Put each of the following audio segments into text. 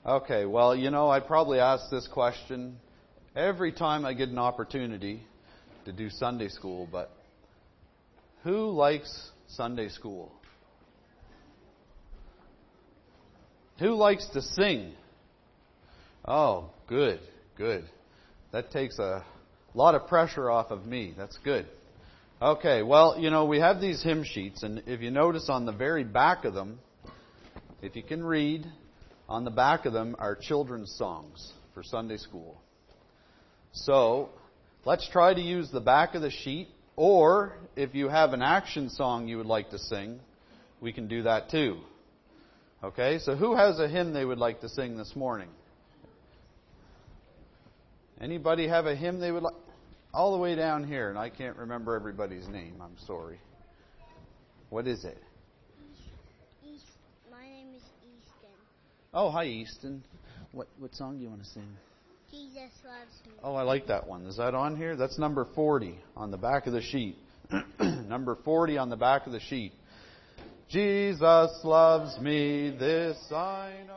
Okay, well, I probably ask this question every time I get an opportunity to do Sunday school, but who likes Sunday school? Who likes to sing? Oh, good. That takes a lot of pressure off of me. That's good. Okay, well, we have these hymn sheets, and if you notice on the very back of them, if you can read, on the back of them are children's songs for Sunday school. So, let's try to use the back of the sheet, or if you have an action song you would like to sing, we can do that too. Okay, so who has a hymn they would like to sing this morning? Anybody have a hymn they would like? All the way down here, and I can't remember everybody's name. I'm sorry. What is it? My name is Easton. Oh, hi, Easton. What song do you want to sing? Jesus Loves Me. Oh, I like that one. Is that on here? That's number 40 on the back of the sheet. Number 40 on the back of the sheet. Jesus loves me, this I know.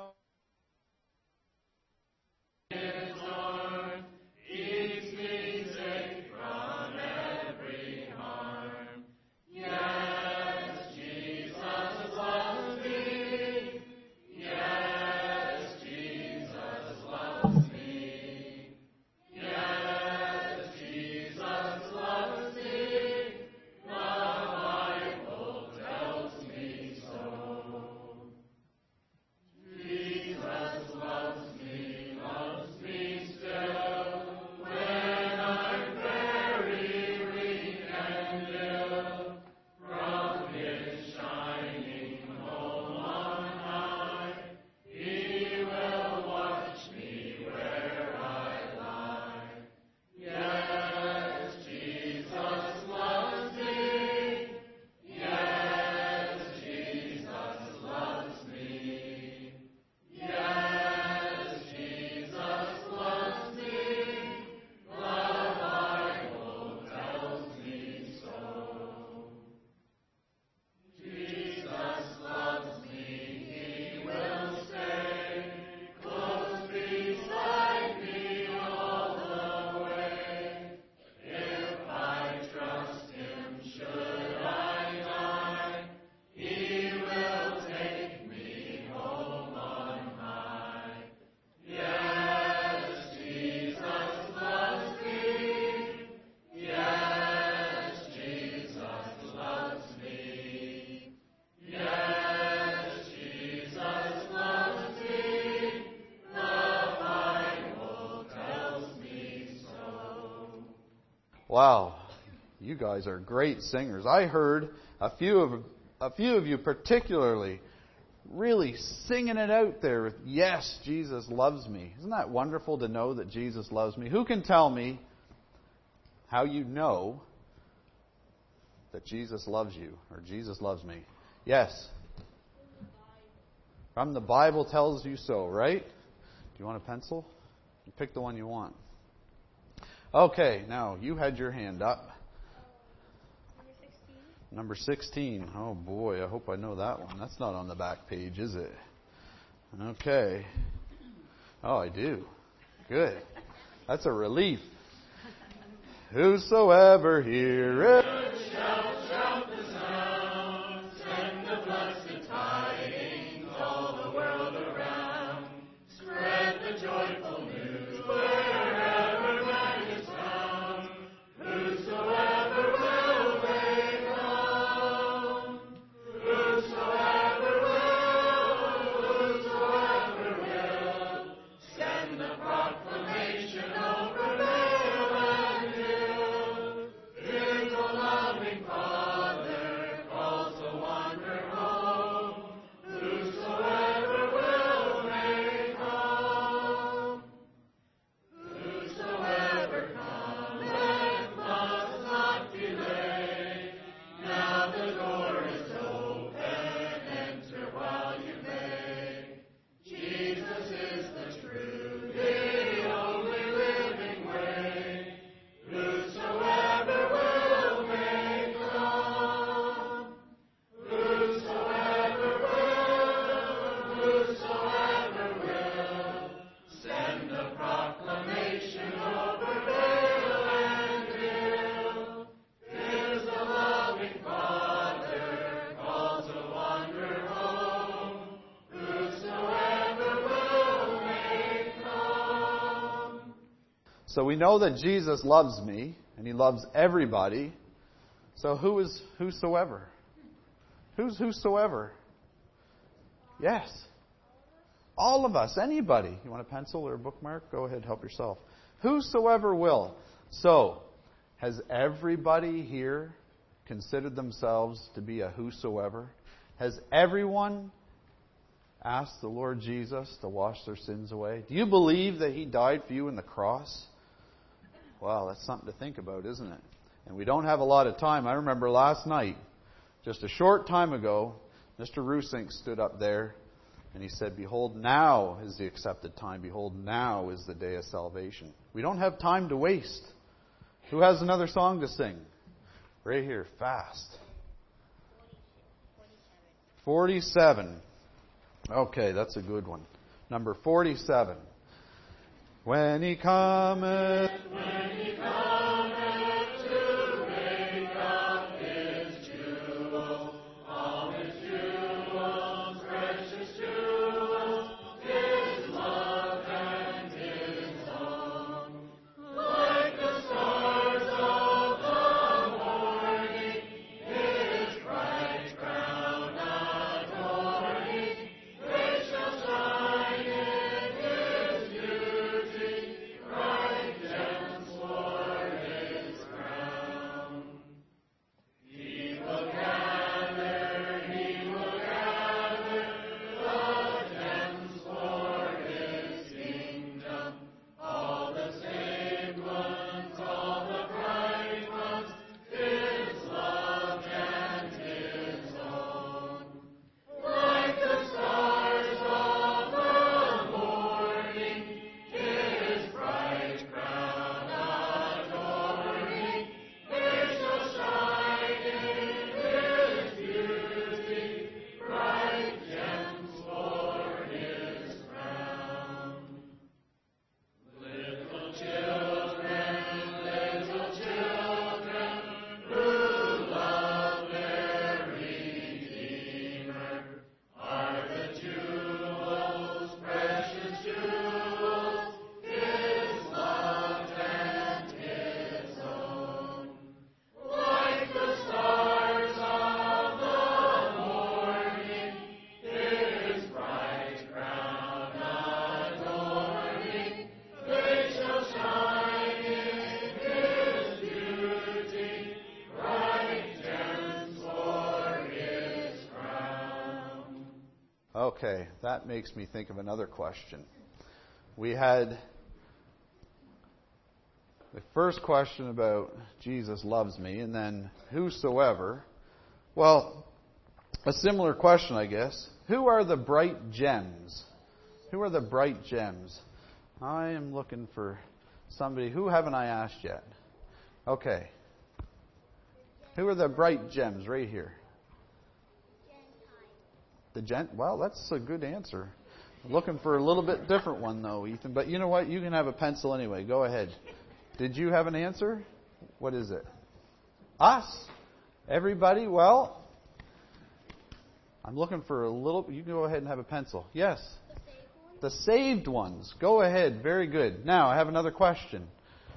Wow, you guys are great singers. I heard a few of you particularly really singing it out there with, yes, Jesus loves me. Isn't that wonderful to know that Jesus loves me? Who can tell me how you know that Jesus loves you or Jesus loves me? Yes. From the Bible tells you so, right? Do you want a pencil? Pick the one you want. Okay, now, you had your hand up. Number 16. Oh, boy, I hope I know that one. That's not on the back page, is it? Okay. Oh, I do. Good. That's a relief. Whosoever heareth shall shout the sound, send the blessed tidings all the world around, spread the joyful news wherever man is found. Whosoever will they come, whosoever will, send the proclamation over vale and hill. Here's the love So we know that Jesus loves me, and He loves everybody. So who is whosoever? Who's whosoever? Yes. All of us. Anybody. You want a pencil or a bookmark? Go ahead, help yourself. Whosoever will. So, has everybody here considered themselves to be a whosoever? Has everyone asked the Lord Jesus to wash their sins away? Do you believe that He died for you on the cross? Well, that's something to think about, isn't it? And we don't have a lot of time. I remember last night, just a short time ago, Mr. Rusink stood up there and he said, "Behold, now is the accepted time. Behold, now is the day of salvation." We don't have time to waste. Who has another song to sing? Right here, fast. 47. Okay, that's a good one. Number 47. When He cometh, to make up His jewels, all His jewels, precious jewels, His love and His own. Like the stars of the morning, His bright crown adorning, they shall shine in His beauty, bright gems for His crown. He will gather the gems for His kingdom, all the saved ones, all the bright ones, His love and His own. Like the stars of the morning, His bright crown adorning, they shall shine in His beauty, bright gems for His crown. Little children, who love their Redeemer, are the jewels, precious jewels, His love and His own. Like the stars of the morning, His bright crown adorning, they shall shine in His beauty, bright gems for His crown. Okay, that makes me think of another question. We had the first question about Jesus loves me, and then whosoever. Well, a similar question, I guess. Who are the bright gems? Who are the bright gems? I am looking for somebody. Who haven't I asked yet? Okay. Who are the bright gems right here? Well, that's a good answer. I'm looking for a little bit different one, though, Ethan. But you know what? You can have a pencil anyway. Go ahead. Did you have an answer? What is it? Us? Everybody? Well, I'm looking for a little... You can go ahead and have a pencil. Yes? The saved ones. Go ahead. Very good. Now, I have another question.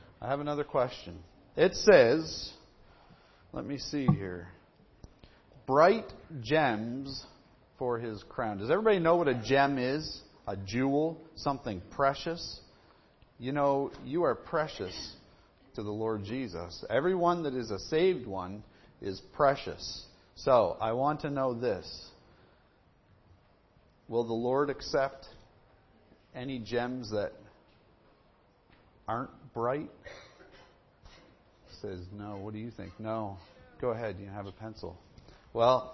It says... Let me see here. Bright gems for His crown. Does everybody know what a gem is? A jewel? Something precious? You know, you are precious to the Lord Jesus. Everyone that is a saved one is precious. So, I want to know this. Will the Lord accept any gems that aren't bright? Says no. What do you think? No. Go ahead. You have a pencil. Well,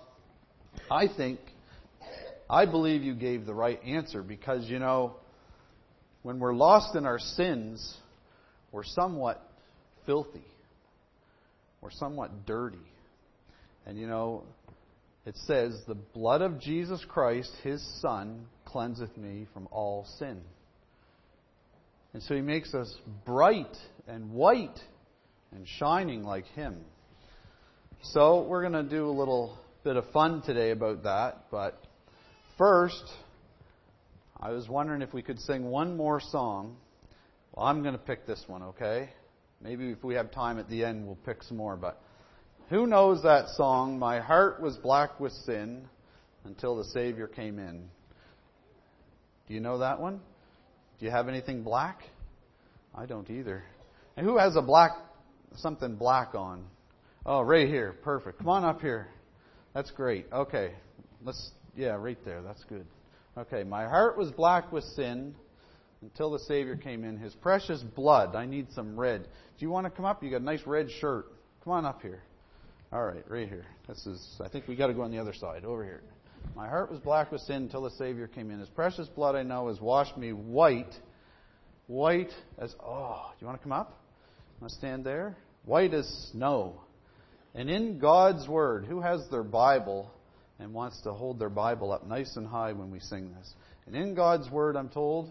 I believe you gave the right answer because, you know, when we're lost in our sins, we're somewhat filthy. We're somewhat dirty. And, you know, it says, the blood of Jesus Christ, His Son, cleanseth me from all sin. And so He makes us bright and white and shining like Him. So we're going to do a little bit of fun today about that. But first, I was wondering if we could sing one more song. Well, I'm going to pick this one, okay? Maybe if we have time at the end, we'll pick some more. But who knows that song, My Heart Was Black with Sin Until the Savior Came In? Do you know that one? Do you have anything black? I don't either. And who has something black on? Oh, right here. Perfect. Come on up here. That's great. Okay. Right there. That's good. Okay. My heart was black with sin until the Savior came in. His precious blood. I need some red. Do you want to come up? You got a nice red shirt. Come on up here. All right. Right here. I think we got to go on the other side. Over here. My heart was black with sin until the Savior came in. His precious blood, I know, has washed me white. White as... Oh, do you want to come up? Want to stand there? White as snow. And in God's Word, who has their Bible and wants to hold their Bible up nice and high when we sing this? And in God's Word, I'm told...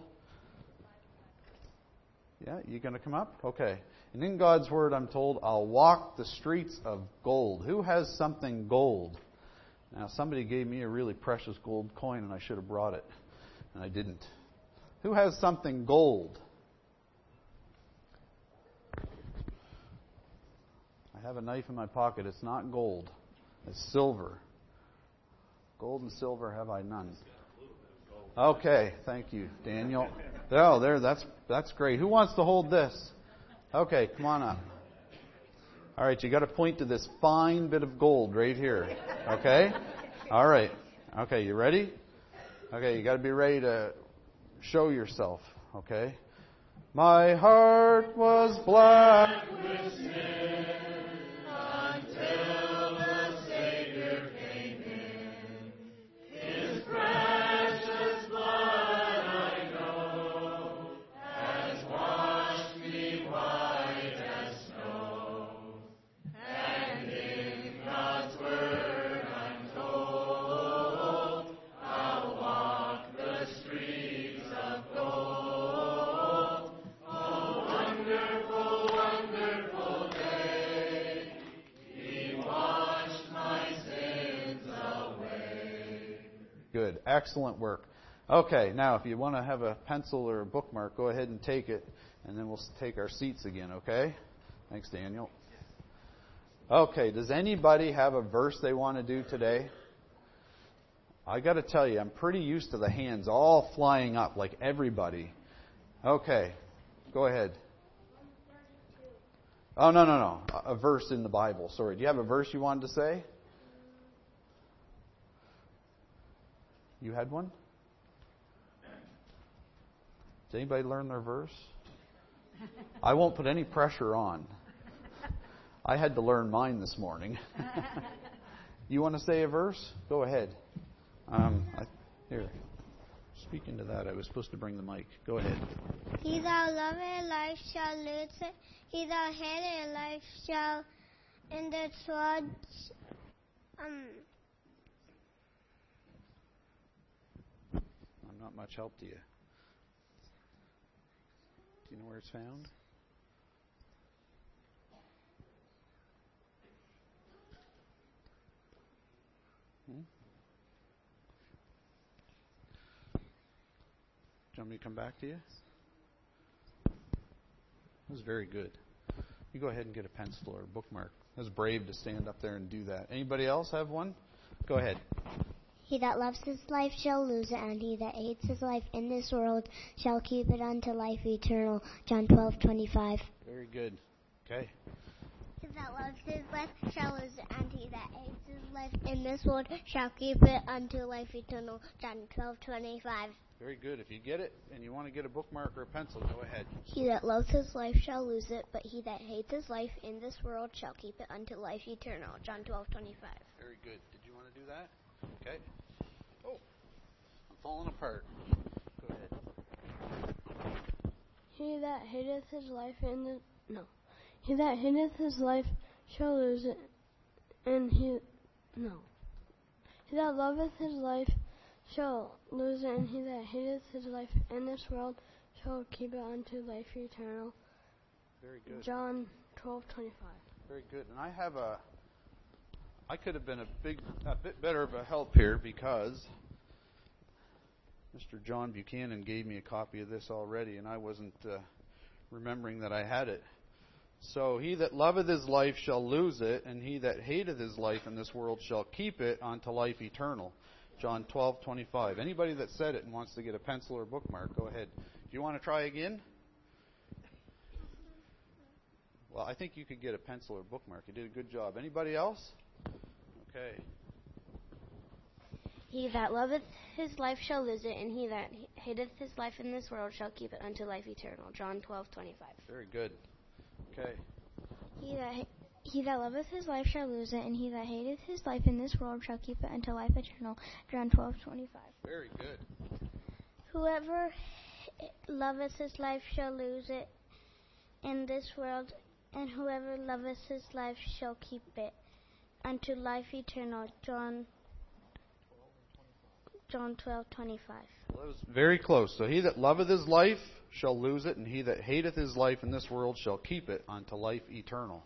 Yeah, you going to come up? Okay. And in God's Word, I'm told, I'll walk the streets of gold. Who has something gold? Now, somebody gave me a really precious gold coin, and I should have brought it, and I didn't. Who has something gold? I have a knife in my pocket. It's not gold. It's silver. Gold and silver have I none. Okay, thank you, Daniel. Oh, there, that's great. Who wants to hold this? Okay, come on up. All right, you got to point to this fine bit of gold right here. Okay? All right. Okay, you ready? Okay, you got to be ready to show yourself. Okay? My heart was black with sin until the Savior came in. His precious blood, I know, has washed me white as snow. And in God's Word I'm told, I'll walk the streets of gold. Oh, wonderful, wonderful day. He washed my sins away. Good. Excellent work. Okay, now if you want to have a pencil or a bookmark, go ahead and take it, and then we'll take our seats again, okay? Thanks, Daniel. Okay, does anybody have a verse they want to do today? I got to tell you, I'm pretty used to the hands all flying up like everybody. Okay, go ahead. Oh, no. A verse in the Bible. Sorry. Do you have a verse you wanted to say? You had one? Did anybody learn their verse? I won't put any pressure on. I had to learn mine this morning. You want to say a verse? Go ahead. Here. Speaking to that, I was supposed to bring the mic. Go ahead. He that loveth life shall lose it. He that hateth life shall in the sword. I'm not much help to you. Do you know where it's found? Do you want me to come back to you? That was very good. You go ahead and get a pencil or a bookmark. That was brave to stand up there and do that. Anybody else have one? Go ahead. He that loves his life shall lose it, and he that hates his life in this world shall keep it unto life eternal. John 12:25. Very good. Okay. He that loves his life shall lose it, and he that hates his life in this world shall keep it unto life eternal. John 12:25. Very good. If you get it and you want to get a bookmark or a pencil, go ahead. He that loves his life shall lose it, but he that hates his life in this world shall keep it unto life eternal. John 12:25. Very good. Did you want to do that? Okay. Oh, I'm falling apart. Go ahead. He that hateth his life He that hateth his life shall lose it, and he that loveth his life shall lose it, and he that hateth his life in this world shall keep it unto life eternal. Very good. John 12:25. Very good. And I could have been a bit better of a help here because Mr. John Buchanan gave me a copy of this already, and I wasn't remembering that I had it. So he that loveth his life shall lose it, and he that hateth his life in this world shall keep it unto life eternal. John 12:25. Anybody that said it and wants to get a pencil or bookmark, go ahead. Do you want to try again? Well, I think you could get a pencil or bookmark. You did a good job. Anybody else? Okay. He that loveth his life shall lose it, and he that hateth his life in this world shall keep it unto life eternal. John 12:25. Very good. Okay. He that loveth his life shall lose it, and he that hateth his life in this world shall keep it unto life eternal. John 12:25. Very good. Whoever loveth his life shall lose it in this world, and whoever loveth his life shall keep it unto life eternal. John 12:25. Well, that was very close. So he that loveth his life shall lose it, and he that hateth his life in this world shall keep it unto life eternal.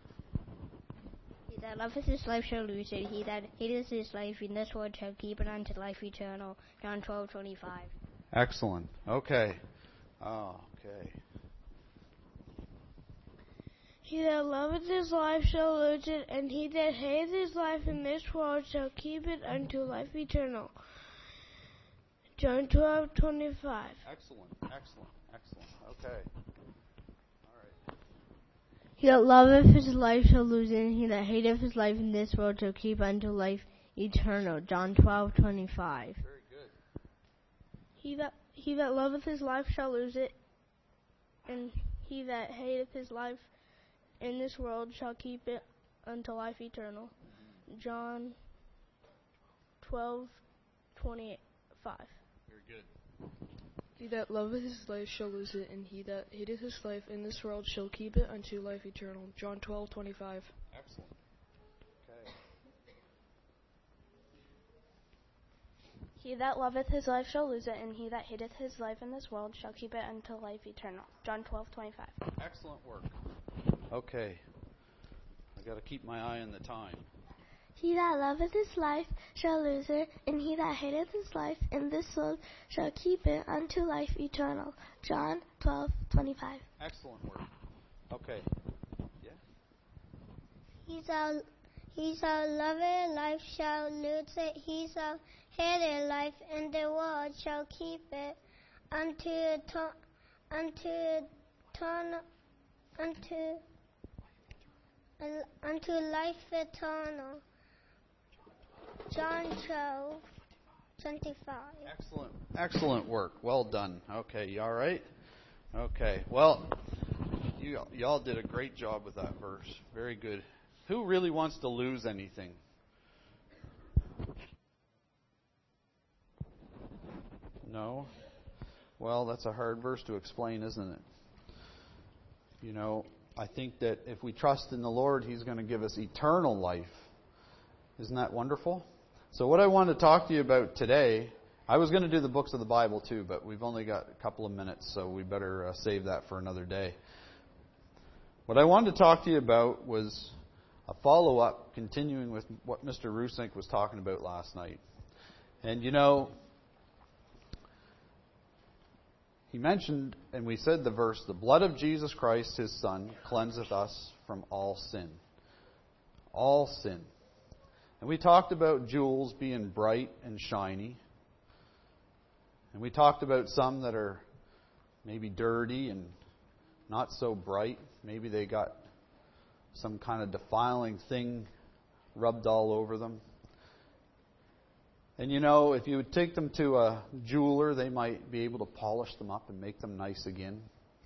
He that loveth his life shall lose it. He that hateth his life in this world shall keep it unto life eternal. John 12:25. Excellent. Okay. Okay. He that loveth his life shall lose it, and he that hateth his life in this world shall keep it unto life eternal. John 12:25. Excellent. Excellent. Excellent. Okay. All right. He that loveth his life shall lose it, and he that hateth his life in this world shall keep unto life eternal. John 12:25. Very good. He that loveth his life shall lose it, and he that hateth his life in this world shall keep it unto life eternal. John 12:25. Very good. He that loveth his life shall lose it, and he that hateth his life in this world shall keep it unto life eternal. John 12:25. Excellent. Okay. He that loveth his life shall lose it, and he that hateth his life in this world shall keep it unto life eternal. John 12:25. Excellent work. Okay. I got to keep my eye on the time. He that loveth his life shall lose it, and he that hateth his life in this world shall keep it unto life eternal. John 12:25. Excellent work. Okay. Yeah. He shall love it, life shall lose it. He shall hate it, life in the world shall keep it unto life eternal. John 12:25. Excellent. Excellent work. Well done. Okay. You all right? Okay. Well, y'all did a great job with that verse. Very good. Who really wants to lose anything? No? Well, that's a hard verse to explain, isn't it? You know, I think that if we trust in the Lord, He's going to give us eternal life. Isn't that wonderful? So what I want to talk to you about today, I was going to do the books of the Bible too, but we've only got a couple of minutes, so we better save that for another day. What I wanted to talk to you about was a follow-up, continuing with what Mr. Rusink was talking about last night. And you know, he mentioned, and we said the verse, the blood of Jesus Christ, His Son, cleanseth us from all sin. All sin. And we talked about jewels being bright and shiny. And we talked about some that are maybe dirty and not so bright. Maybe they got some kind of defiling thing rubbed all over them. And you know, if you would take them to a jeweler, they might be able to polish them up and make them nice again.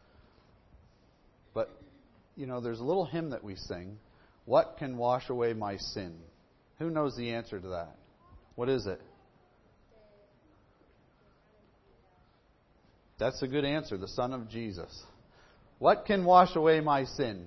But, you know, there's a little hymn that we sing, "What can wash away my sin?" Who knows the answer to that? What is it? That's a good answer, the Son of Jesus. What can wash away my sin?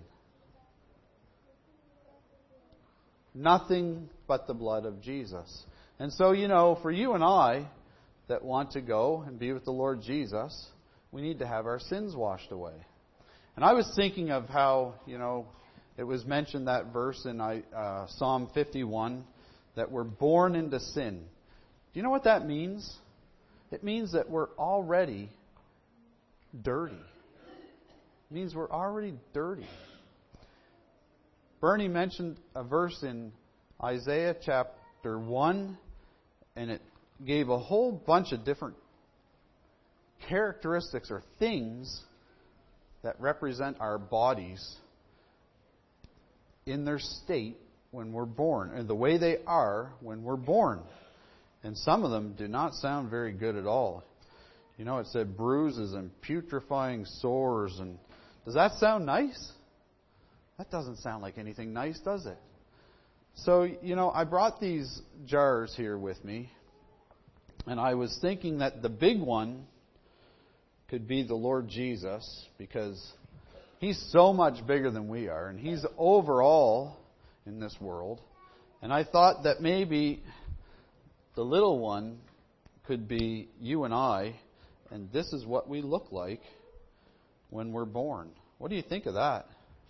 Nothing but the blood of Jesus. And so, you know, for you and I that want to go and be with the Lord Jesus, we need to have our sins washed away. And I was thinking of how, you know, it was mentioned that verse in Psalm 51 that we're born into sin. Do you know what that means? It means that we're already dirty. It means we're already dirty. Bernie mentioned a verse in Isaiah chapter 1, and it gave a whole bunch of different characteristics or things that represent our bodies in their state when we're born, and the way they are when we're born. And some of them do not sound very good at all. You know, it said bruises and putrefying sores. And does that sound nice? That doesn't sound like anything nice, does it? So, you know, I brought these jars here with me, and I was thinking that the big one could be the Lord Jesus, because He's so much bigger than we are, and He's over all in this world. And I thought that maybe the little one could be you and I, and this is what we look like when we're born. What do you think of that?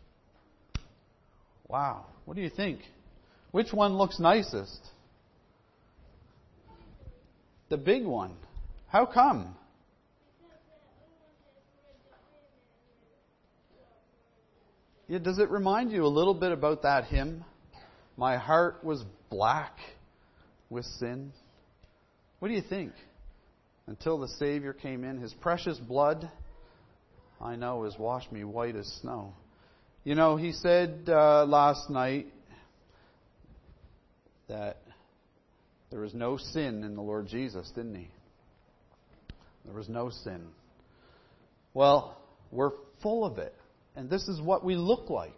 Wow. What do you think? Which one looks nicest? The big one. How come? Yeah, does it remind you a little bit about that hymn? My heart was black with sin. What do you think? Until the Savior came in, His precious blood, I know, has washed me white as snow. You know, he said last night that there was no sin in the Lord Jesus, didn't he? There was no sin. Well, we're full of it. And this is what we look like.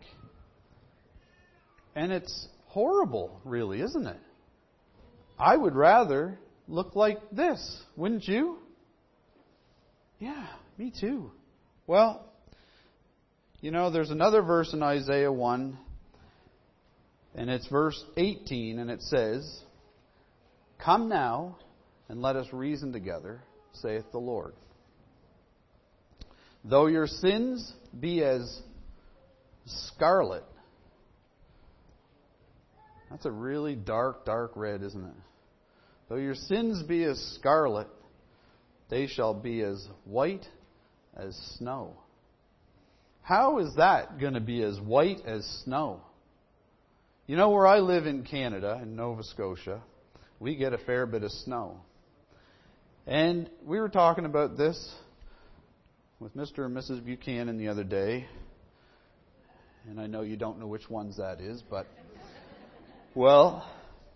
And it's horrible, really, isn't it? I would rather look like this, wouldn't you? Yeah, me too. Well, you know, there's another verse in Isaiah 1, and it's verse 18, and it says, "Come now, and let us reason together, saith the Lord. Though your sins be as scarlet." That's a really dark, dark red, isn't it? "Though your sins be as scarlet, they shall be as white as snow." How is that going to be as white as snow? You know, where I live in Canada, in Nova Scotia, we get a fair bit of snow. And we were talking about this with Mr. and Mrs. Buchanan the other day. And I know you don't know which ones that is, but, well,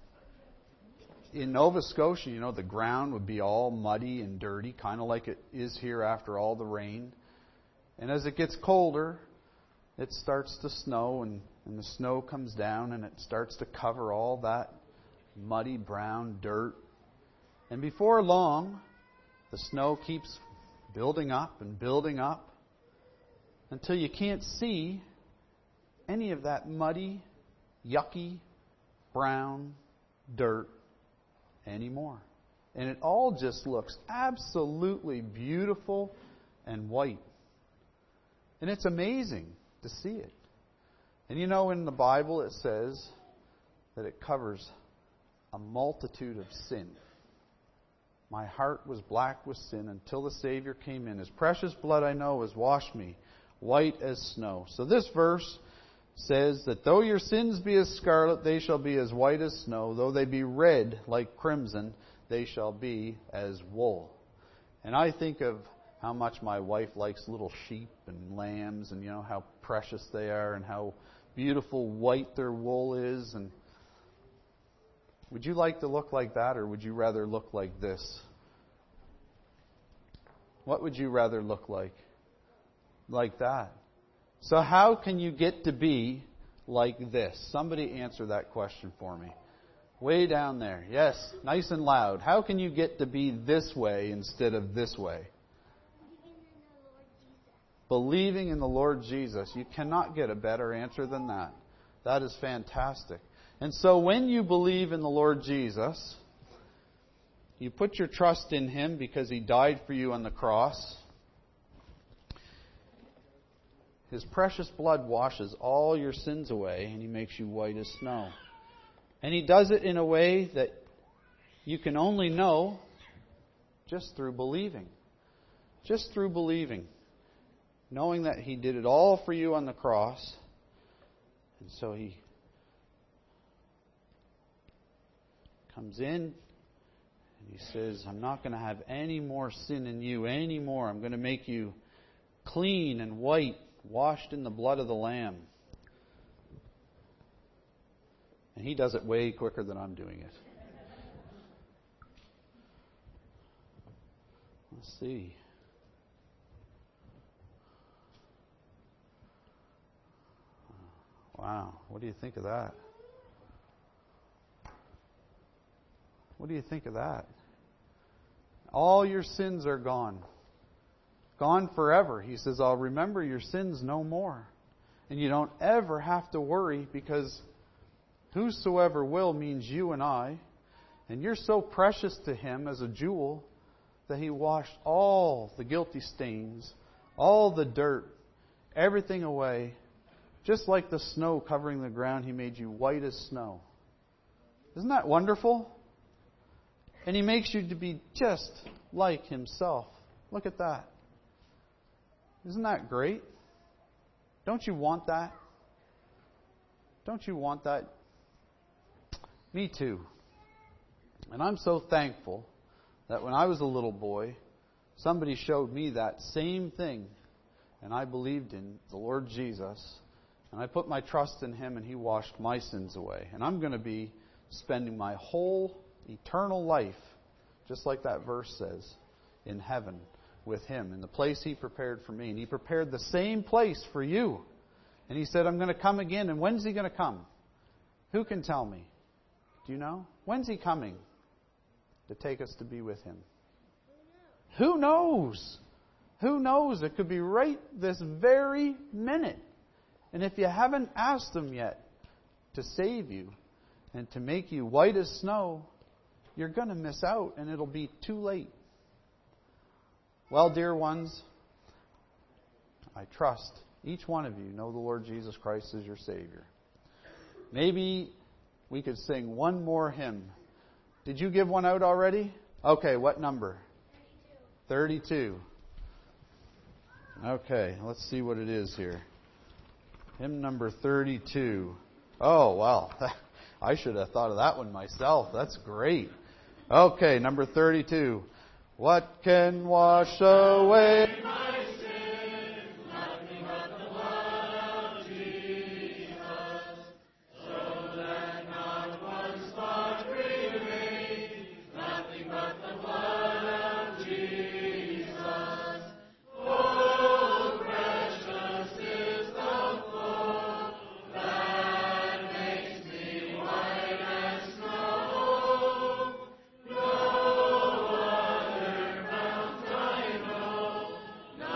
in Nova Scotia, you know, the ground would be all muddy and dirty, kind of like it is here after all the rain. And as it gets colder, it starts to snow, and the snow comes down, and it starts to cover all that muddy brown dirt. And before long, the snow keeps building up and building up until you can't see any of that muddy, yucky, brown dirt anymore. And it all just looks absolutely beautiful and white. And it's amazing to see it. And you know, in the Bible it says that it covers a multitude of sin. My heart was black with sin until the Savior came in. His precious blood, I know, has washed me white as snow. So this verse says that though your sins be as scarlet, they shall be as white as snow. Though they be red like crimson, they shall be as wool. And I think of how much my wife likes little sheep and lambs, and you know how precious they are and how beautiful white their wool is. And would you like to look like that, or would you rather look like this? What would you rather look like? Like that. So how can you get to be like this? Somebody answer that question for me. Way down there. Yes, nice and loud. How can you get to be this way instead of this way? Believing in the Lord Jesus. You cannot get a better answer than that. That is fantastic. And so when you believe in the Lord Jesus, you put your trust in Him because He died for you on the cross. His precious blood washes all your sins away, and He makes you white as snow. And He does it in a way that you can only know just through believing. Just through believing. knowing that He did it all for you on the cross. And so He comes in and He says, I'm not going to have any more sin in you anymore. I'm going to make you clean and white, washed in the blood of the Lamb. And He does it way quicker than I'm doing it. Let's see. Wow, what do you think of that? What do you think of that? All your sins are gone. Gone forever. He says, I'll remember your sins no more. And you don't ever have to worry, because whosoever will means you and I. And you're so precious to Him as a jewel that He washed all the guilty stains, all the dirt, everything away. Just like the snow covering the ground, He made you white as snow. Isn't that wonderful? And He makes you to be just like Himself. Look at that. Isn't that great? Don't you want that? Don't you want that? Me too. And I'm so thankful that when I was a little boy, somebody showed me that same thing. And I believed in the Lord Jesus. And I put my trust in Him, and He washed my sins away. And I'm going to be spending my whole eternal life, just like that verse says, in heaven with Him, in the place He prepared for me. And He prepared the same place for you. And He said, I'm going to come again. And when's He going to come? Who can tell me? Do you know? When's He coming to take us to be with Him? Who knows? Who knows? It could be right this very minute. And if you haven't asked Him yet to save you and to make you white as snow, you're going to miss out, and it'll be too late. Well, dear ones, I trust each one of you know the Lord Jesus Christ as your Savior. Maybe we could sing one more hymn. Did you give one out already? Okay, what number? 32. Okay, let's see what it is here. Hymn number 32. Oh, wow. I should have thought of that one myself. That's great. Okay, number 32. What can wash away My sin, nothing but the blood of Jesus, so that not one spot remains, nothing but the blood of Jesus. Oh, precious is the flow that makes me white as snow. No other fount I know,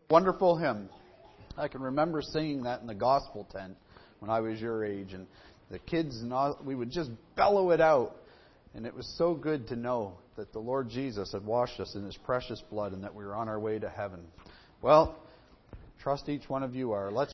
Wonderful hymn. I can remember singing that in the gospel tent when I was your age, and the kids and all, we would just bellow it out. And it was so good to know that the Lord Jesus had washed us in His precious blood and that we were on our way to heaven. Well, trust each one of you are. Let's